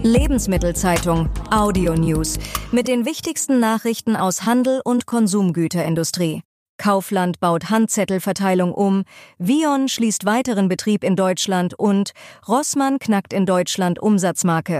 Lebensmittelzeitung Audio News mit den wichtigsten Nachrichten aus Handel und Konsumgüterindustrie. Kaufland baut Handzettelverteilung um, Vion schließt weiteren Betrieb in Deutschland und Rossmann knackt in Deutschland Umsatzmarke.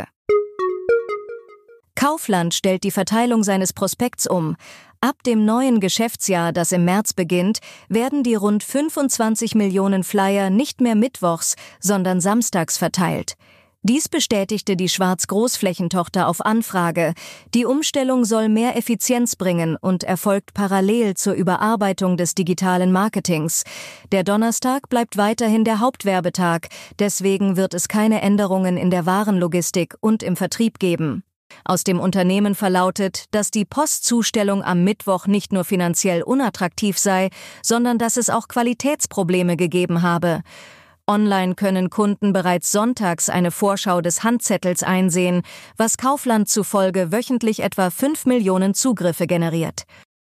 Kaufland stellt die Verteilung seines Prospekts um. Ab dem neuen Geschäftsjahr, das im März beginnt, werden die rund 25 Millionen Flyer nicht mehr mittwochs, sondern samstags verteilt. Dies bestätigte die Schwarz-Großflächentochter auf Anfrage. Die Umstellung soll mehr Effizienz bringen und erfolgt parallel zur Überarbeitung des digitalen Marketings. Der Donnerstag bleibt weiterhin der Hauptwerbetag, deswegen wird es keine Änderungen in der Warenlogistik und im Vertrieb geben. Aus dem Unternehmen verlautet, dass die Postzustellung am Mittwoch nicht nur finanziell unattraktiv sei, sondern dass es auch Qualitätsprobleme gegeben habe. Online können Kunden bereits sonntags eine Vorschau des Handzettels einsehen, was Kaufland zufolge wöchentlich etwa 5 Millionen Zugriffe generiert.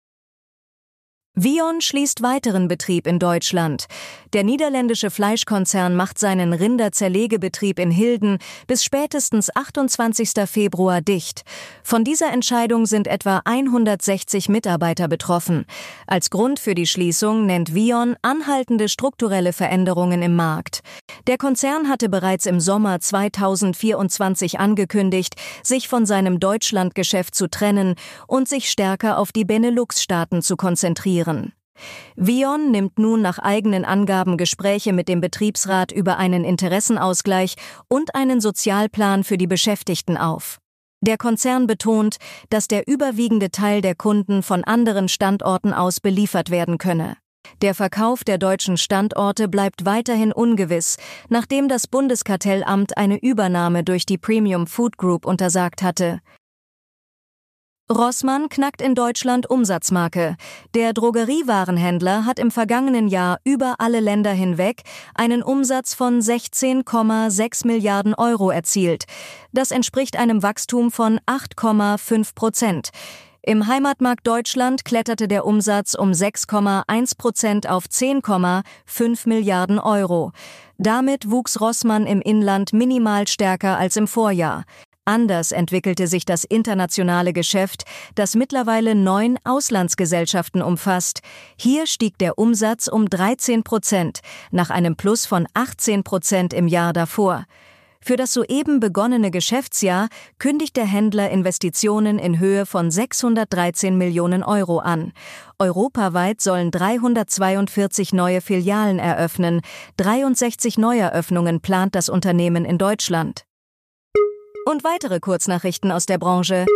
Vion schließt weiteren Betrieb in Deutschland. Der niederländische Fleischkonzern macht seinen Rinderzerlegebetrieb in Hilden bis spätestens 28. Februar dicht. Von dieser Entscheidung sind etwa 160 Mitarbeiter betroffen. Als Grund für die Schließung nennt Vion anhaltende strukturelle Veränderungen im Markt. Der Konzern hatte bereits im Sommer 2024 angekündigt, sich von seinem Deutschlandgeschäft zu trennen und sich stärker auf die Benelux-Staaten zu konzentrieren. Vion nimmt nun nach eigenen Angaben Gespräche mit dem Betriebsrat über einen Interessenausgleich und einen Sozialplan für die Beschäftigten auf. Der Konzern betont, dass der überwiegende Teil der Kunden von anderen Standorten aus beliefert werden könne. Der Verkauf der deutschen Standorte bleibt weiterhin ungewiss, nachdem das Bundeskartellamt eine Übernahme durch die Premium Food Group untersagt hatte. Rossmann knackt in Deutschland Umsatzmarke. Der Drogeriewarenhändler hat im vergangenen Jahr über alle Länder hinweg einen Umsatz von 16,6 Milliarden Euro erzielt. Das entspricht einem Wachstum von 8,5%. Im Heimatmarkt Deutschland kletterte der Umsatz um 6,1% auf 10,5 Milliarden Euro. Damit wuchs Rossmann im Inland minimal stärker als im Vorjahr. Anders entwickelte sich das internationale Geschäft, das mittlerweile 9 Auslandsgesellschaften umfasst. Hier stieg der Umsatz um 13%, nach einem Plus von 18% im Jahr davor. Für das soeben begonnene Geschäftsjahr kündigt der Händler Investitionen in Höhe von 613 Millionen Euro an. Europaweit sollen 342 neue Filialen eröffnen. 63 Neueröffnungen plant das Unternehmen in Deutschland. Und weitere Kurznachrichten aus der Branche.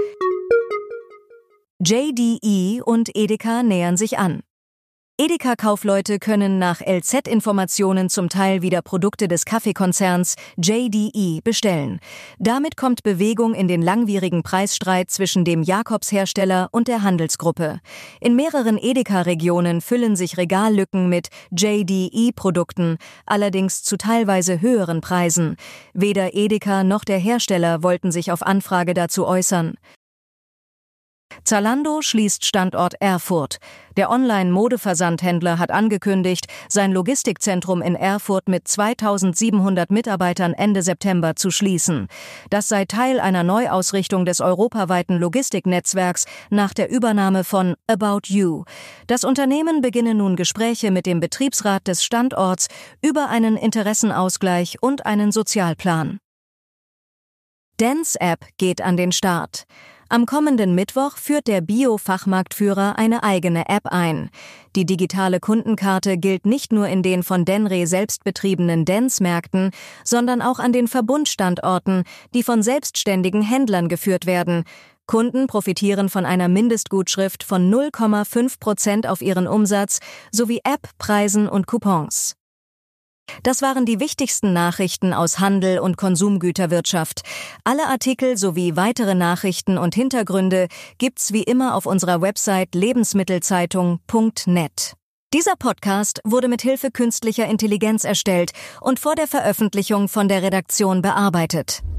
JDE und Edeka nähern sich an. Edeka-Kaufleute können nach LZ-Informationen zum Teil wieder Produkte des Kaffeekonzerns JDE bestellen. Damit kommt Bewegung in den langwierigen Preisstreit zwischen dem Jakobs-Hersteller und der Handelsgruppe. In mehreren Edeka-Regionen füllen sich Regallücken mit JDE-Produkten, allerdings zu teilweise höheren Preisen. Weder Edeka noch der Hersteller wollten sich auf Anfrage dazu äußern. Zalando schließt Standort Erfurt. Der Online-Modeversandhändler hat angekündigt, sein Logistikzentrum in Erfurt mit 2700 Mitarbeitern Ende September zu schließen. Das sei Teil einer Neuausrichtung des europaweiten Logistiknetzwerks nach der Übernahme von About You. Das Unternehmen beginne nun Gespräche mit dem Betriebsrat des Standorts über einen Interessenausgleich und einen Sozialplan. Dance-App geht an den Start. Am kommenden Mittwoch führt der Bio-Fachmarktführer eine eigene App ein. Die digitale Kundenkarte gilt nicht nur in den von Denre selbst betriebenen Dance-Märkten, sondern auch an den Verbundstandorten, die von selbstständigen Händlern geführt werden. Kunden profitieren von einer Mindestgutschrift von 0,5% auf ihren Umsatz sowie App-Preisen und Coupons. Das waren die wichtigsten Nachrichten aus Handel und Konsumgüterwirtschaft. Alle Artikel sowie weitere Nachrichten und Hintergründe gibt's wie immer auf unserer Website lebensmittelzeitung.net. Dieser Podcast wurde mit Hilfe künstlicher Intelligenz erstellt und vor der Veröffentlichung von der Redaktion bearbeitet.